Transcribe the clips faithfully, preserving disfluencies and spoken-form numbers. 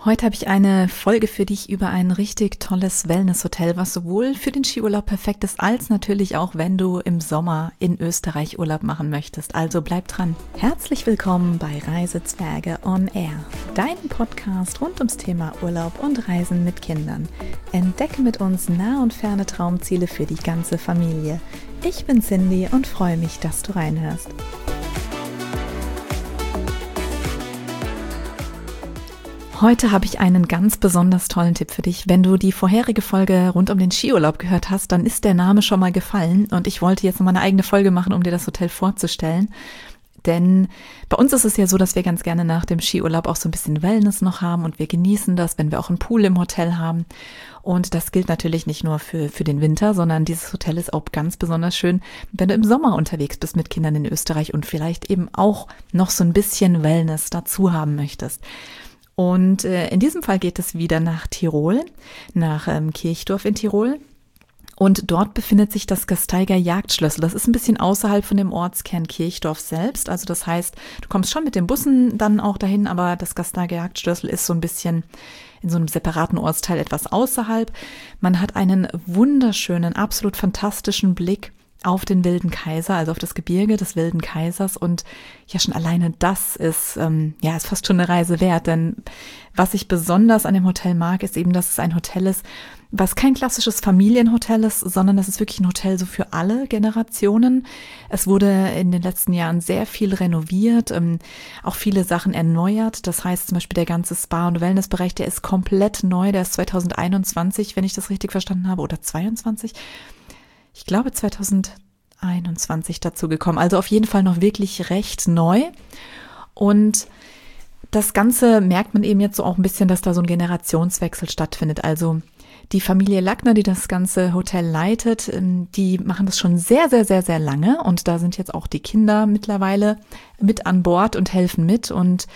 Heute habe ich eine Folge für dich über ein richtig tolles Wellnesshotel, was sowohl für den Skiurlaub perfekt ist, als natürlich auch, wenn du im Sommer in Österreich Urlaub machen möchtest. Also bleib dran. Herzlich willkommen bei Reisezwerge on Air, deinem Podcast rund ums Thema Urlaub und Reisen mit Kindern. Entdecke mit uns nah und ferne Traumziele für die ganze Familie. Ich bin Cindy und freue mich, dass du reinhörst. Heute habe ich einen ganz besonders tollen Tipp für dich. Wenn du die vorherige Folge rund um den Skiurlaub gehört hast, dann ist der Name schon mal gefallen und ich wollte jetzt noch mal eine eigene Folge machen, um dir das Hotel vorzustellen. Denn bei uns ist es ja so, dass wir ganz gerne nach dem Skiurlaub auch so ein bisschen Wellness noch haben und wir genießen das, wenn wir auch einen Pool im Hotel haben. Und das gilt natürlich nicht nur für, für den Winter, sondern dieses Hotel ist auch ganz besonders schön, wenn du im Sommer unterwegs bist mit Kindern in Österreich und vielleicht eben auch noch so ein bisschen Wellness dazu haben möchtest. Und äh, in diesem Fall geht es wieder nach Tirol, nach ähm, Kirchdorf in Tirol. Und dort befindet sich das Gasteiger Jagdschlössl. Das ist ein bisschen außerhalb von dem Ortskern Kirchdorf selbst. Also das heißt, du kommst schon mit den Bussen dann auch dahin, aber das Gasteiger Jagdschlössl ist so ein bisschen in so einem separaten Ortsteil etwas außerhalb. Man hat einen wunderschönen, absolut fantastischen Blick auf den Wilden Kaiser, also auf das Gebirge des Wilden Kaisers, und ja, schon alleine das ist, ähm, ja, ist fast schon eine Reise wert, denn was ich besonders an dem Hotel mag, ist eben, dass es ein Hotel ist, was kein klassisches Familienhotel ist, sondern das ist wirklich ein Hotel so für alle Generationen. Es wurde in den letzten Jahren sehr viel renoviert, ähm, auch viele Sachen erneuert, das heißt zum Beispiel der ganze Spa- und Wellnessbereich, der ist komplett neu, der ist zwanzig einundzwanzig, wenn ich das richtig verstanden habe, oder zweiundzwanzig. Ich glaube zwanzig einundzwanzig dazu gekommen, also auf jeden Fall noch wirklich recht neu. Und das Ganze merkt man eben jetzt so auch ein bisschen, dass da so ein Generationswechsel stattfindet. Also die Familie Lackner, die das ganze Hotel leitet, die machen das schon sehr, sehr, sehr, sehr lange. Und da sind jetzt auch die Kinder mittlerweile mit an Bord und helfen mit. Und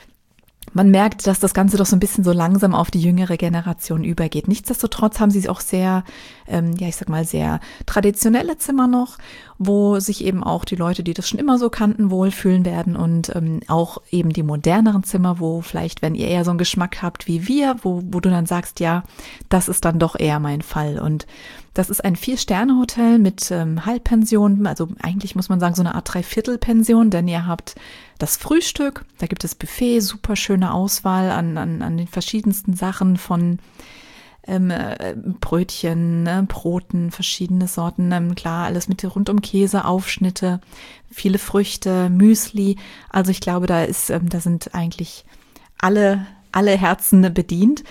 man merkt, dass das Ganze doch so ein bisschen so langsam auf die jüngere Generation übergeht. Nichtsdestotrotz haben sie auch sehr, ähm, ja, ich sag mal, sehr traditionelle Zimmer noch, wo sich eben auch die Leute, die das schon immer so kannten, wohlfühlen werden, und ähm, auch eben die moderneren Zimmer, wo vielleicht, wenn ihr eher so einen Geschmack habt wie wir, wo, wo du dann sagst, ja, das ist dann doch eher mein Fall. Und das ist ein Vier-Sterne-Hotel mit ähm, Halbpension, also eigentlich muss man sagen so eine Art Dreiviertel-Pension, denn ihr habt das Frühstück, da gibt es Buffet, super schöne Auswahl an, an, an den verschiedensten Sachen von ähm, äh, Brötchen, ne, Broten, verschiedene Sorten, ähm, klar, alles mit rund um Käse, Aufschnitte, viele Früchte, Müsli. Also ich glaube, da ist, ähm, da sind eigentlich alle, alle Herzen bedient.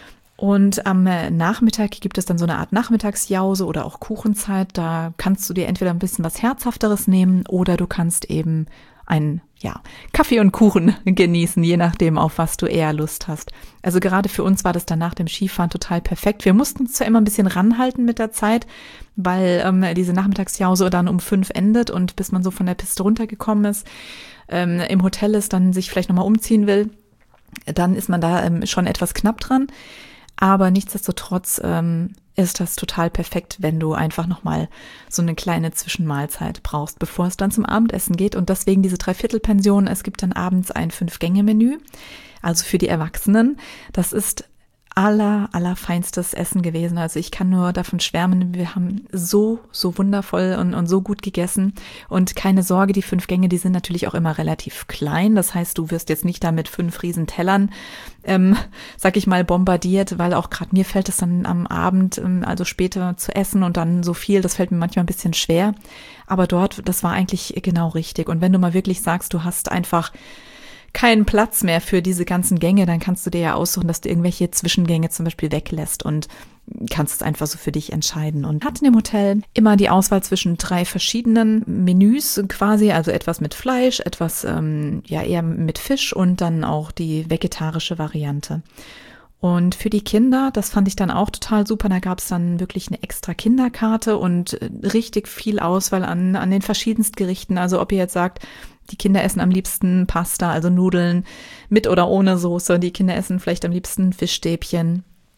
Und am Nachmittag gibt es dann so eine Art Nachmittagsjause oder auch Kuchenzeit. Da kannst du dir entweder ein bisschen was Herzhafteres nehmen oder du kannst eben einen, ja, Kaffee und Kuchen genießen, je nachdem, auf was du eher Lust hast. Also gerade für uns war das dann nach dem Skifahren total perfekt. Wir mussten uns zwar immer ein bisschen ranhalten mit der Zeit, weil ähm, diese Nachmittagsjause dann um fünf endet und bis man so von der Piste runtergekommen ist, ähm, im Hotel ist, dann sich vielleicht nochmal umziehen will, dann ist man da ähm, schon etwas knapp dran. Aber nichtsdestotrotz ähm, ist das total perfekt, wenn du einfach nochmal so eine kleine Zwischenmahlzeit brauchst, bevor es dann zum Abendessen geht. Und deswegen diese Dreiviertelpension. Es gibt dann abends ein Fünf-Gänge-Menü, also für die Erwachsenen. Das ist aller, allerfeinstes Essen gewesen. Also ich kann nur davon schwärmen, wir haben so, so wundervoll und, und so gut gegessen. Und keine Sorge, die fünf Gänge, die sind natürlich auch immer relativ klein. Das heißt, du wirst jetzt nicht da mit fünf riesen Tellern, ähm, sag ich mal, bombardiert, weil auch gerade mir fällt es dann am Abend, ähm, also später zu essen und dann so viel, das fällt mir manchmal ein bisschen schwer. Aber dort, das war eigentlich genau richtig. Und wenn du mal wirklich sagst, du hast einfach keinen Platz mehr für diese ganzen Gänge, dann kannst du dir ja aussuchen, dass du irgendwelche Zwischengänge zum Beispiel weglässt und kannst es einfach so für dich entscheiden. Und hat in dem Hotel immer die Auswahl zwischen drei verschiedenen Menüs quasi, also etwas mit Fleisch, etwas ähm, ja eher mit Fisch und dann auch die vegetarische Variante. Und für die Kinder, das fand ich dann auch total super, da gab es dann wirklich eine extra Kinderkarte und richtig viel Auswahl an, an den verschiedensten Gerichten. Also ob ihr jetzt sagt, die Kinder essen am liebsten Pasta, also Nudeln mit oder ohne Soße. Die Kinder essen vielleicht am liebsten Fischstäbchen.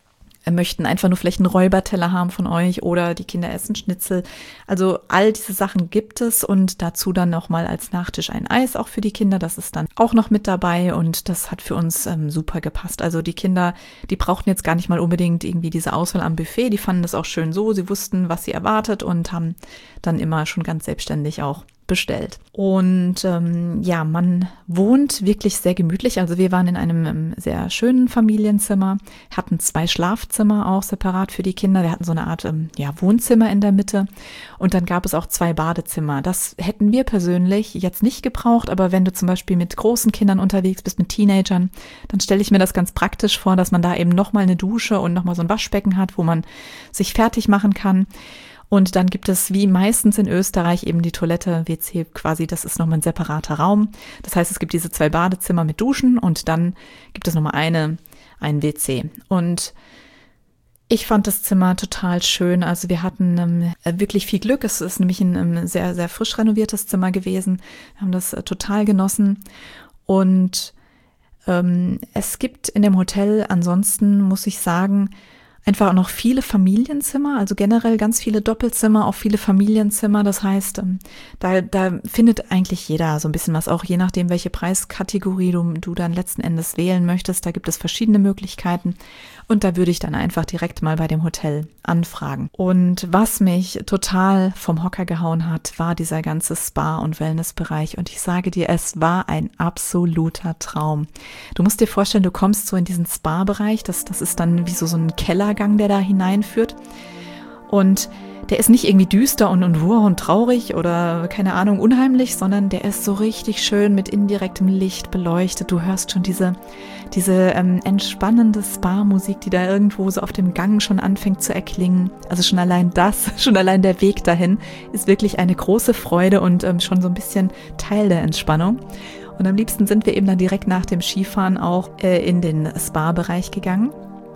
möchten einfach nur vielleicht einen Räuberteller haben von euch oder die Kinder essen Schnitzel. Also all diese Sachen gibt es und dazu dann nochmal als Nachtisch ein Eis auch für die Kinder. Das ist dann auch noch mit dabei und das hat für uns ähm, super gepasst. Also die Kinder, die brauchten jetzt gar nicht mal unbedingt irgendwie diese Auswahl am Buffet. Die fanden das auch schön so. Sie wussten, was sie erwartet und haben dann immer schon ganz selbstständig auch bestellt. Und ähm, ja, man wohnt wirklich sehr gemütlich. Also wir waren in einem ähm, sehr schönen Familienzimmer, hatten zwei Schlafzimmer auch separat für die Kinder. Wir hatten so eine Art ähm, ja, Wohnzimmer in der Mitte und dann gab es auch zwei Badezimmer. Das hätten wir persönlich jetzt nicht gebraucht, aber wenn du zum Beispiel mit großen Kindern unterwegs bist, mit Teenagern, dann stelle ich mir das ganz praktisch vor, dass man da eben nochmal eine Dusche und nochmal so ein Waschbecken hat, wo man sich fertig machen kann. Und dann gibt es wie meistens in Österreich eben die Toilette, W C quasi, das ist nochmal ein separater Raum. Das heißt, es gibt diese zwei Badezimmer mit Duschen und dann gibt es nochmal eine, ein W C. Und ich fand das Zimmer total schön. Also wir hatten ähm, wirklich viel Glück. Es ist nämlich ein ähm, sehr, sehr frisch renoviertes Zimmer gewesen. Wir haben das äh, total genossen. Und ähm, es gibt in dem Hotel ansonsten, muss ich sagen, einfach auch noch viele Familienzimmer, also generell ganz viele Doppelzimmer, auch viele Familienzimmer. Das heißt, da, da findet eigentlich jeder so ein bisschen was, auch je nachdem, welche Preiskategorie du, du dann letzten Endes wählen möchtest. Da gibt es verschiedene Möglichkeiten und da würde ich dann einfach direkt mal bei dem Hotel anfragen. Und was mich total vom Hocker gehauen hat, war dieser ganze Spa- und Wellnessbereich. Und ich sage dir, es war ein absoluter Traum. Du musst dir vorstellen, du kommst so in diesen Spa-Bereich, das, das ist dann wie so, so ein Kellergang, der da hineinführt. Und der ist nicht irgendwie düster und, und wurr und traurig oder, keine Ahnung, unheimlich, sondern der ist so richtig schön mit indirektem Licht beleuchtet. Du hörst schon diese, diese ähm, entspannende Spa-Musik, die da irgendwo so auf dem Gang schon anfängt zu erklingen. Also schon allein das, schon allein der Weg dahin ist wirklich eine große Freude und ähm, schon so ein bisschen Teil der Entspannung. Und am liebsten sind wir eben dann direkt nach dem Skifahren auch äh, in den Spa-Bereich gegangen.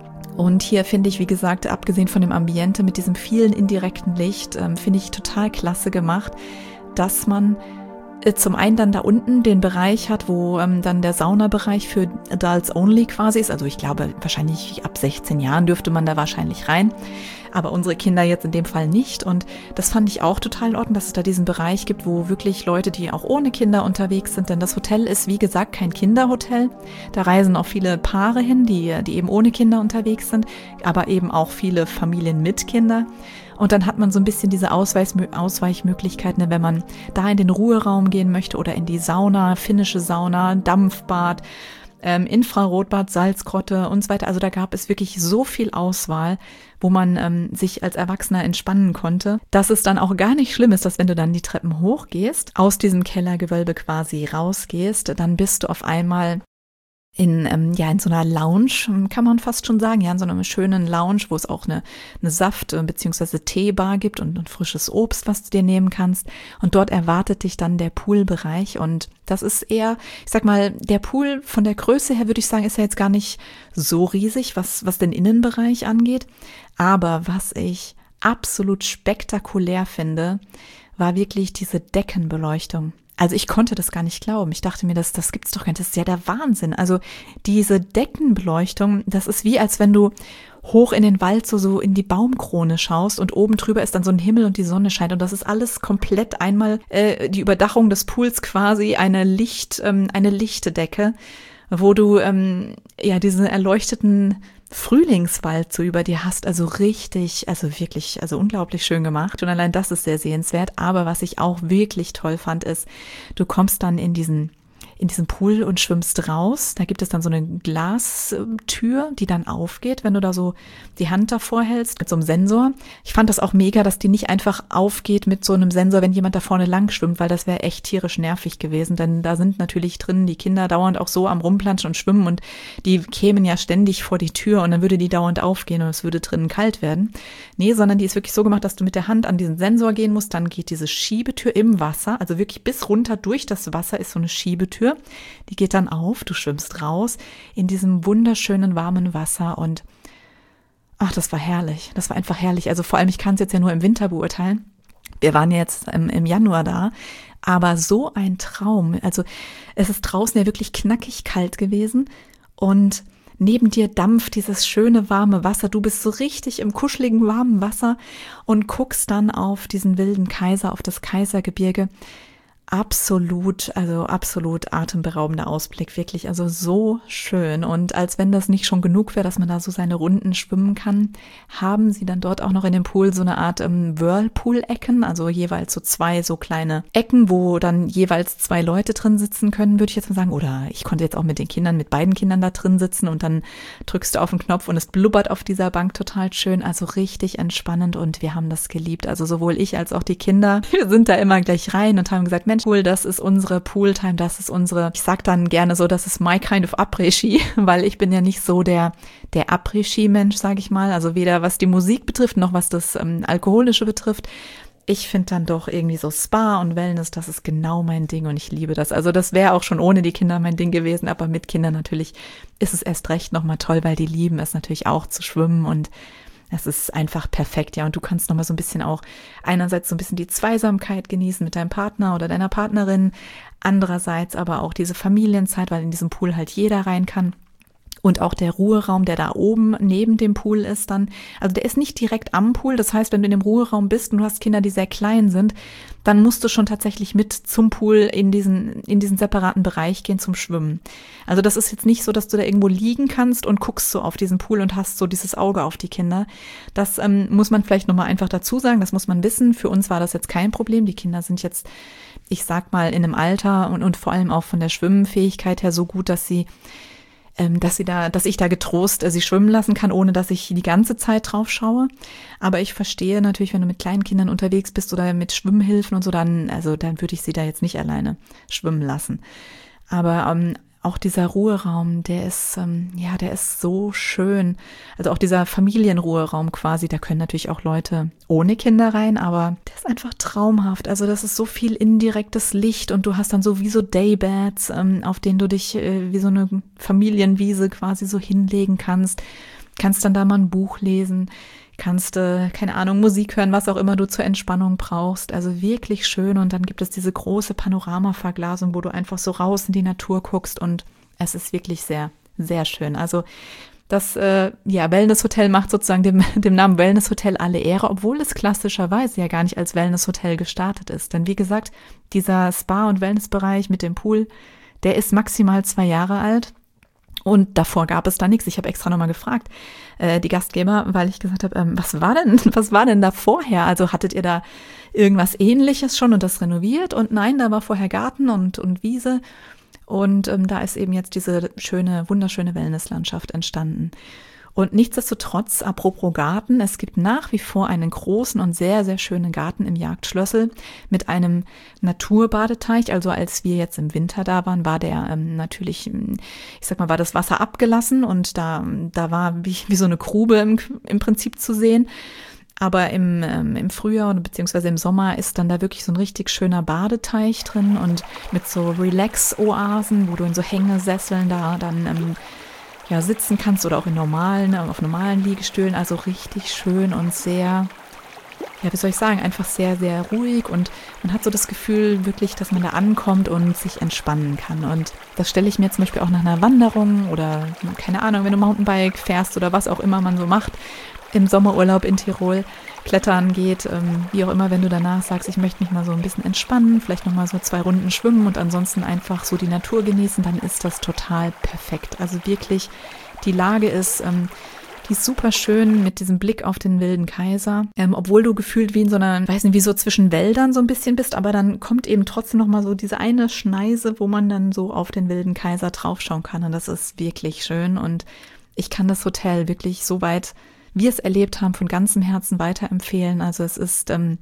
Und hier finde ich, wie gesagt, abgesehen von dem Ambiente mit diesem vielen indirekten Licht, ähm, finde ich total klasse gemacht, dass man äh, zum einen dann da unten den Bereich hat, wo ähm, dann der Saunabereich für Adults Only quasi ist. Also ich glaube, wahrscheinlich ab sechzehn Jahren dürfte man da wahrscheinlich rein. Aber unsere Kinder jetzt in dem Fall nicht. Und das fand ich auch total in Ordnung, dass es da diesen Bereich gibt, wo wirklich Leute, die auch ohne Kinder unterwegs sind, denn das Hotel ist, wie gesagt, kein Kinderhotel. Da reisen auch viele Paare hin, die, die eben ohne Kinder unterwegs sind, aber eben auch viele Familien mit Kindern. Und dann hat man so ein bisschen diese Ausweis, Ausweichmöglichkeiten, wenn man da in den Ruheraum gehen möchte oder in die Sauna, finnische Sauna, Dampfbad, Ähm, Infrarotbad, Salzgrotte und so weiter. Also da gab es wirklich so viel Auswahl, wo man ähm, sich als Erwachsener entspannen konnte, dass es dann auch gar nicht schlimm ist, dass wenn du dann die Treppen hochgehst, aus diesem Kellergewölbe quasi rausgehst, dann bist du auf einmal in, ähm, ja, in so einer Lounge, kann man fast schon sagen, ja, in so einer schönen Lounge, wo es auch eine, eine Saft- bzw. Teebar gibt und, und frisches Obst, was du dir nehmen kannst. Und dort erwartet dich dann der Poolbereich. Und das ist eher, ich sag mal, der Pool von der Größe her, würde ich sagen, ist ja jetzt gar nicht so riesig, was, was den Innenbereich angeht. Aber was ich absolut spektakulär finde, war wirklich diese Deckenbeleuchtung. Also ich konnte das gar nicht glauben. Ich dachte mir, das, das gibt's doch gar nicht. Das ist ja der Wahnsinn. Also diese Deckenbeleuchtung, das ist wie, als wenn du hoch in den Wald so, so in die Baumkrone schaust und oben drüber ist dann so ein Himmel und die Sonne scheint. Und das ist alles komplett einmal äh, die Überdachung des Pools quasi, eine Licht, ähm, eine Lichtdecke, wo du ähm, ja diesen erleuchteten Frühlingswald so über dir hast, also richtig, also wirklich, also unglaublich schön gemacht und allein das ist sehr sehenswert, aber was ich auch wirklich toll fand ist, du kommst dann in diesen in diesem Pool und schwimmst raus. Da gibt es dann so eine Glastür, die dann aufgeht, wenn du da so die Hand davor hältst mit so einem Sensor. Ich fand das auch mega, dass die nicht einfach aufgeht mit so einem Sensor, wenn jemand da vorne lang schwimmt, weil das wäre echt tierisch nervig gewesen, denn da sind natürlich drin die Kinder dauernd auch so am Rumplanschen und schwimmen und die kämen ja ständig vor die Tür und dann würde die dauernd aufgehen und es würde drinnen kalt werden. Nee, sondern die ist wirklich so gemacht, dass du mit der Hand an diesen Sensor gehen musst, dann geht diese Schiebetür im Wasser, also wirklich bis runter durch das Wasser ist so eine Schiebetür. Die geht dann auf, du schwimmst raus in diesem wunderschönen warmen Wasser und ach, das war herrlich. Das war einfach herrlich. Also vor allem, ich kann es jetzt ja nur im Winter beurteilen. Wir waren jetzt im, im Januar da, aber so ein Traum. Also es ist draußen ja wirklich knackig kalt gewesen und neben dir dampft dieses schöne warme Wasser, du bist so richtig im kuscheligen warmen Wasser und guckst dann auf diesen wilden Kaiser, auf das Kaisergebirge. Absolut, also absolut atemberaubender Ausblick, wirklich, also so schön. Und als wenn das nicht schon genug wäre, dass man da so seine Runden schwimmen kann, haben sie dann dort auch noch in dem Pool so eine Art ähm, Whirlpool-Ecken, also jeweils so zwei so kleine Ecken, wo dann jeweils zwei Leute drin sitzen können, würde ich jetzt mal sagen. Oder ich konnte jetzt auch mit den Kindern, mit beiden Kindern da drin sitzen und dann drückst du auf den Knopf und es blubbert auf dieser Bank total schön, also richtig entspannend und wir haben das geliebt. Also sowohl ich als auch die Kinder, wir sind da immer gleich rein und haben gesagt, Mensch, cool, das ist unsere Pooltime, das ist unsere, ich sag dann gerne so, das ist my kind of Après-Ski, weil ich bin ja nicht so der, der Après-Ski-Mensch, sage ich mal, also weder was die Musik betrifft, noch was das ähm, Alkoholische betrifft. Ich finde dann doch irgendwie so Spa und Wellness, das ist genau mein Ding und ich liebe das. Also das wäre auch schon ohne die Kinder mein Ding gewesen, aber mit Kindern natürlich ist es erst recht nochmal toll, weil die lieben es natürlich auch zu schwimmen und es ist einfach perfekt, ja. Und du kannst nochmal so ein bisschen auch einerseits so ein bisschen die Zweisamkeit genießen mit deinem Partner oder deiner Partnerin, andererseits aber auch diese Familienzeit, weil in diesem Pool halt jeder rein kann. Und auch der Ruheraum, der da oben neben dem Pool ist dann, also der ist nicht direkt am Pool. Das heißt, wenn du in dem Ruheraum bist und du hast Kinder, die sehr klein sind, dann musst du schon tatsächlich mit zum Pool in diesen, in diesen separaten Bereich gehen zum Schwimmen. Also das ist jetzt nicht so, dass du da irgendwo liegen kannst und guckst so auf diesen Pool und hast so dieses Auge auf die Kinder. Das ähm, muss man vielleicht nochmal einfach dazu sagen, das muss man wissen. Für uns war das jetzt kein Problem. Die Kinder sind jetzt, ich sag mal, in einem Alter und, und vor allem auch von der Schwimmfähigkeit her so gut, dass sie dass sie da, dass ich da getrost äh, sie schwimmen lassen kann, ohne dass ich die ganze Zeit drauf schaue. Aber ich verstehe natürlich, wenn du mit kleinen Kindern unterwegs bist oder mit Schwimmhilfen und so, dann, also dann würde ich sie da jetzt nicht alleine schwimmen lassen. Aber ähm, auch dieser Ruheraum, der ist, ähm, ja, der ist so schön. Also auch dieser Familienruheraum quasi, da können natürlich auch Leute ohne Kinder rein, aber der ist einfach traumhaft. Also das ist so viel indirektes Licht und du hast dann so wie so Daybeds, ähm, auf denen du dich äh, wie so eine Familienwiese quasi so hinlegen kannst. Kannst dann da mal ein Buch lesen, kannst, äh, keine Ahnung, Musik hören, was auch immer du zur Entspannung brauchst. Also wirklich schön. Und dann gibt es diese große Panoramaverglasung, wo du einfach so raus in die Natur guckst und es ist wirklich sehr, sehr schön. Also das äh, ja, Wellness-Hotel macht sozusagen dem, dem Namen Wellness-Hotel alle Ehre, obwohl es klassischerweise ja gar nicht als Wellness-Hotel gestartet ist. Denn wie gesagt, dieser Spa- und Wellnessbereich mit dem Pool, der ist maximal zwei Jahre alt. Und davor gab es da nichts. Ich habe extra nochmal gefragt, äh, die Gastgeber, weil ich gesagt habe, ähm, was war denn, was war denn da vorher? Also hattet ihr da irgendwas Ähnliches schon und das renoviert? Und nein, da war vorher Garten und, und Wiese. Und ähm, da ist eben jetzt diese schöne, wunderschöne Wellnesslandschaft entstanden. Und nichtsdestotrotz, apropos Garten, es gibt nach wie vor einen großen und sehr, sehr schönen Garten im Jagdschlössel mit einem Naturbadeteich. Also als wir jetzt im Winter da waren, war der ähm, natürlich, ich sag mal, war das Wasser abgelassen und da, da war wie, wie so eine Grube im, im Prinzip zu sehen. Aber im, ähm, im Frühjahr oder beziehungsweise im Sommer ist dann da wirklich so ein richtig schöner Badeteich drin und mit so Relax-Oasen, wo du in so Hängesesseln da dann ähm, ja, sitzen kannst oder auch in normalen, auf normalen Liegestühlen, also richtig schön und sehr, ja, wie soll ich sagen, einfach sehr, sehr ruhig und man hat so das Gefühl wirklich, dass man da ankommt und sich entspannen kann und das stelle ich mir zum Beispiel auch nach einer Wanderung oder, keine Ahnung, wenn du Mountainbike fährst oder was auch immer man so macht, im Sommerurlaub in Tirol klettern geht, ähm, wie auch immer, wenn du danach sagst, ich möchte mich mal so ein bisschen entspannen, vielleicht nochmal so zwei Runden schwimmen und ansonsten einfach so die Natur genießen, dann ist das total perfekt. Also wirklich, die Lage ist, ähm, die ist super schön mit diesem Blick auf den wilden Kaiser, ähm, obwohl du gefühlt wie in so einer, weiß nicht, wie so zwischen Wäldern so ein bisschen bist, aber dann kommt eben trotzdem nochmal so diese eine Schneise, wo man dann so auf den wilden Kaiser draufschauen kann und das ist wirklich schön und ich kann das Hotel wirklich so weit wir es erlebt haben, von ganzem Herzen weiterempfehlen. Also es ist ähm,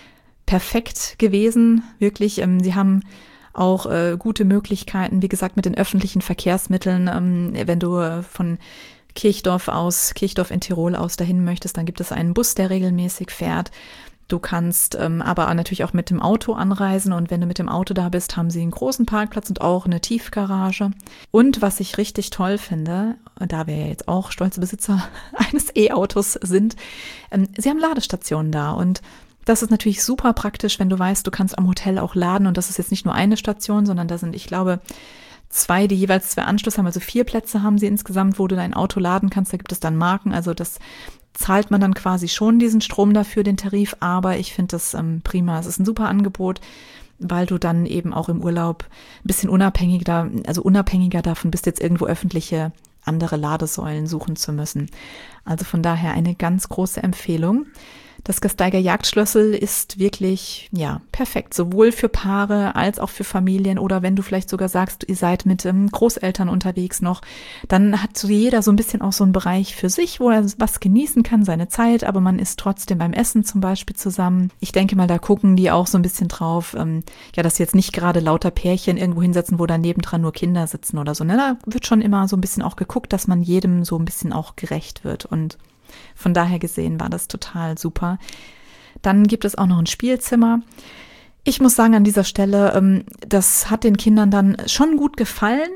perfekt gewesen, wirklich. Ähm, sie haben auch äh, gute Möglichkeiten, wie gesagt, mit den öffentlichen Verkehrsmitteln. Ähm, wenn du äh, von Kirchdorf aus, Kirchdorf in Tirol aus dahin möchtest, dann gibt es einen Bus, der regelmäßig fährt. Du kannst ähm, aber natürlich auch mit dem Auto anreisen und wenn du mit dem Auto da bist, haben sie einen großen Parkplatz und auch eine Tiefgarage. Und was ich richtig toll finde, da wir ja jetzt auch stolze Besitzer eines E-Autos sind, ähm, sie haben Ladestationen da und das ist natürlich super praktisch, wenn du weißt, du kannst am Hotel auch laden und das ist jetzt nicht nur eine Station, sondern da sind, ich glaube, zwei, die jeweils zwei Anschlüsse haben, also vier Plätze haben sie insgesamt, wo du dein Auto laden kannst. Da gibt es dann Marken, also das zahlt man dann quasi schon diesen Strom dafür, den Tarif, aber ich finde das ähm, prima. Es ist ein super Angebot, weil du dann eben auch im Urlaub ein bisschen unabhängiger, also unabhängiger davon bist, jetzt irgendwo öffentliche andere Ladesäulen suchen zu müssen. Also von daher eine ganz große Empfehlung. Das Gasteiger Jagdschlössel ist wirklich, ja, perfekt, sowohl für Paare als auch für Familien oder wenn du vielleicht sogar sagst, ihr seid mit ähm, Großeltern unterwegs noch, dann hat so jeder so ein bisschen auch so einen Bereich für sich, wo er was genießen kann, seine Zeit, aber man ist trotzdem beim Essen zum Beispiel zusammen. Ich denke mal, da gucken die auch so ein bisschen drauf, ähm, ja, dass sie jetzt nicht gerade lauter Pärchen irgendwo hinsetzen, wo da nebendran nur Kinder sitzen oder so. Ne? Da wird schon immer so ein bisschen auch geguckt, dass man jedem so ein bisschen auch gerecht wird und von daher gesehen war das total super. Dann gibt es auch noch ein Spielzimmer. Ich muss sagen, an dieser Stelle, das hat den Kindern dann schon gut gefallen,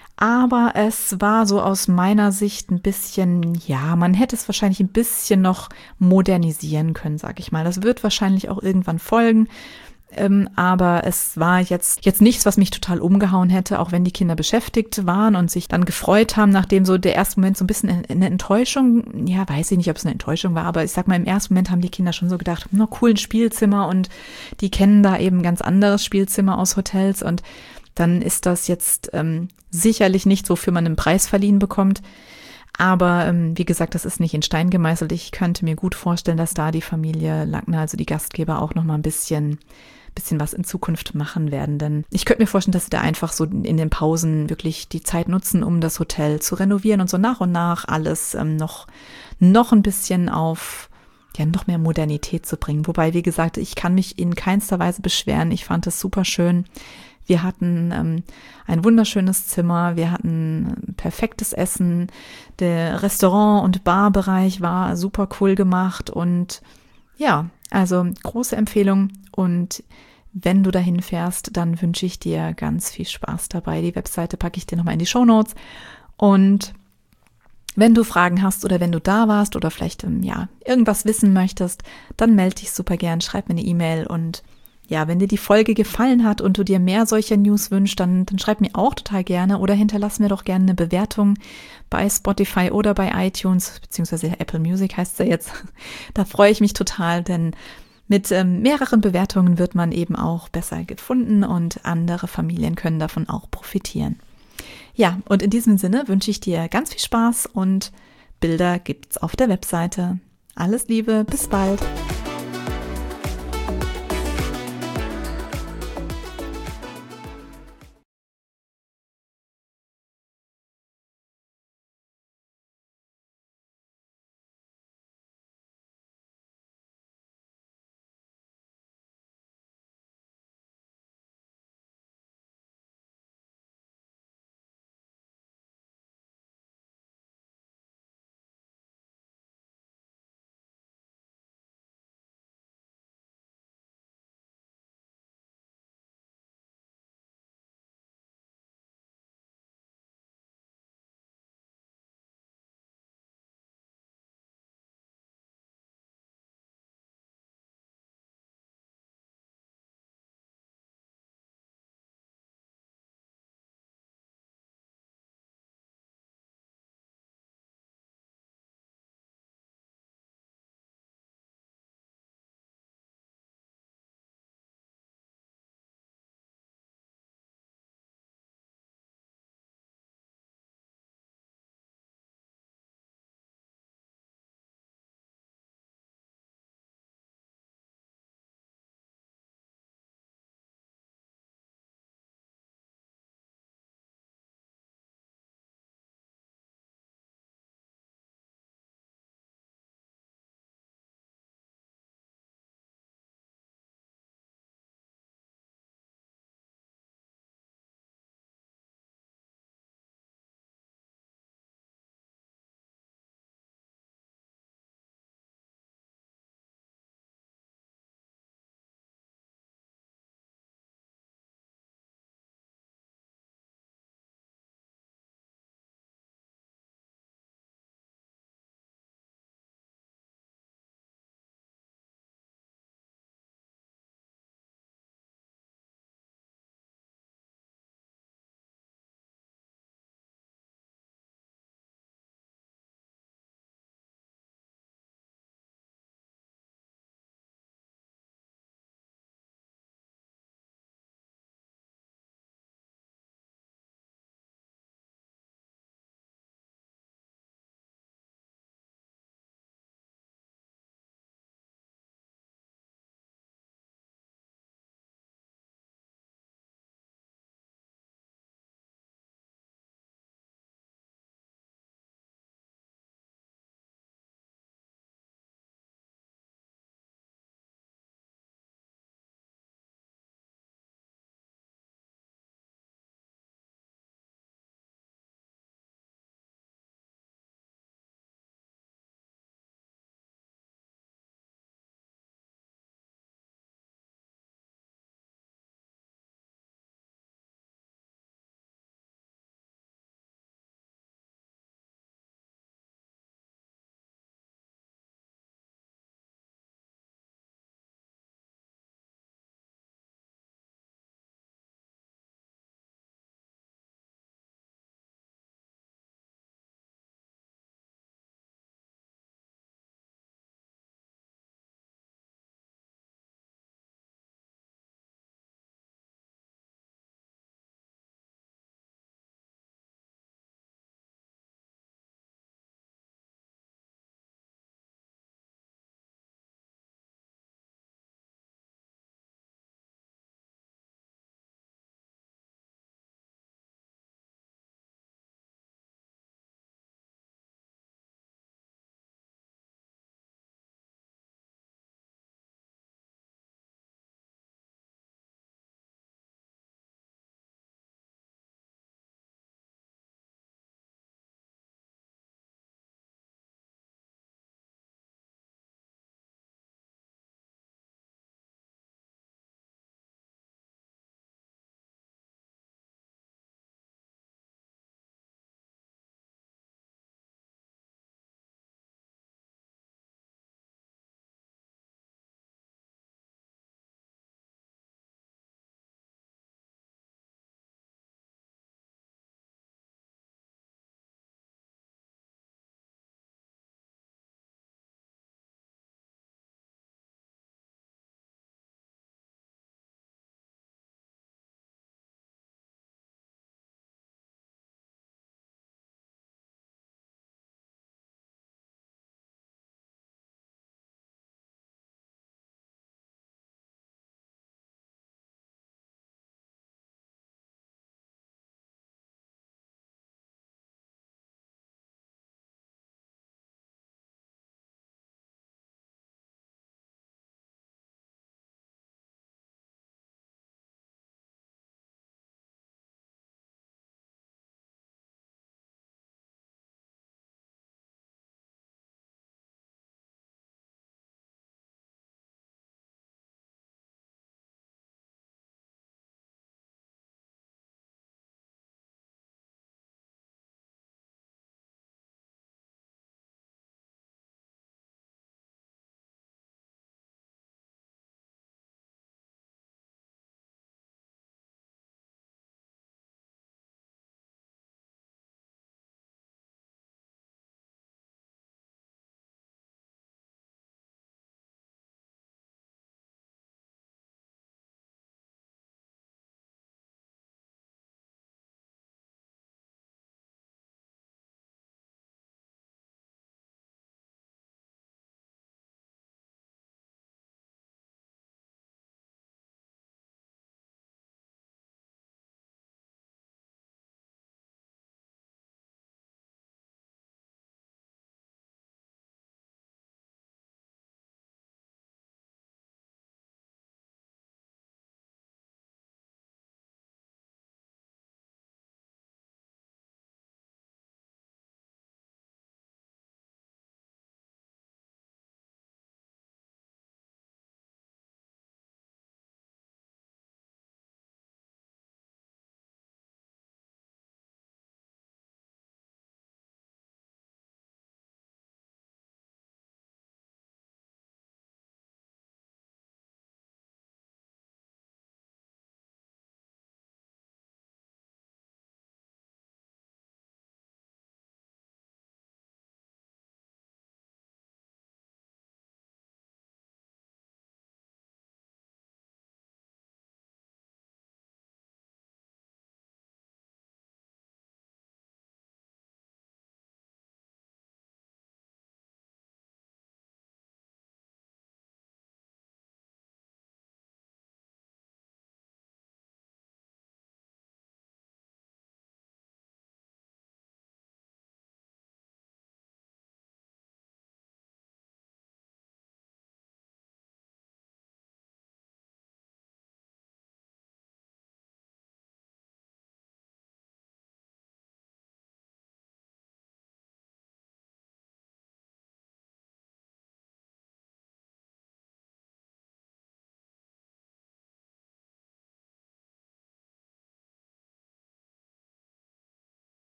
aber es war so aus meiner Sicht ein bisschen, ja, man hätte es wahrscheinlich ein bisschen noch modernisieren können, sag ich mal. Das wird wahrscheinlich auch irgendwann folgen. Ähm, aber es war jetzt, jetzt nichts, was mich total umgehauen hätte, auch wenn die Kinder beschäftigt waren und sich dann gefreut haben, nachdem so der erste Moment so ein bisschen eine Enttäuschung, ja, weiß ich nicht, ob es eine Enttäuschung war, aber ich sag mal, im ersten Moment haben die Kinder schon so gedacht, na cool, ein Spielzimmer und die kennen da eben ganz anderes Spielzimmer aus Hotels und dann ist das jetzt ähm, sicherlich nicht, wofür man einen Preis verliehen bekommt. Aber ähm, wie gesagt, das ist nicht in Stein gemeißelt. Ich könnte mir gut vorstellen, dass da die Familie Lackner, also die Gastgeber, auch noch mal ein bisschen bisschen was in Zukunft machen werden. Denn ich könnte mir vorstellen, dass sie da einfach so in den Pausen wirklich die Zeit nutzen, um das Hotel zu renovieren und so nach und nach alles ähm, noch, noch ein bisschen auf, ja, noch mehr Modernität zu bringen. Wobei, wie gesagt, ich kann mich in keinster Weise beschweren. Ich fand es super schön. Wir hatten ähm, ein wunderschönes Zimmer, wir hatten perfektes Essen, der Restaurant- und Barbereich war super cool gemacht und ja, also große Empfehlung und wenn du dahin fährst, dann wünsche ich dir ganz viel Spaß dabei. Die Webseite packe ich dir nochmal in die Shownotes und wenn du Fragen hast oder wenn du da warst oder vielleicht ja irgendwas wissen möchtest, dann melde dich super gern, schreib mir eine E-Mail und ja, wenn dir die Folge gefallen hat und du dir mehr solcher News wünschst, dann, dann schreib mir auch total gerne oder hinterlass mir doch gerne eine Bewertung bei Spotify oder bei iTunes, beziehungsweise Apple Music heißt es ja jetzt. Da freue ich mich total, denn mit ähm, mehreren Bewertungen wird man eben auch besser gefunden und andere Familien können davon auch profitieren. Ja, und in diesem Sinne wünsche ich dir ganz viel Spaß und Bilder gibt's auf der Webseite. Alles Liebe, bis bald!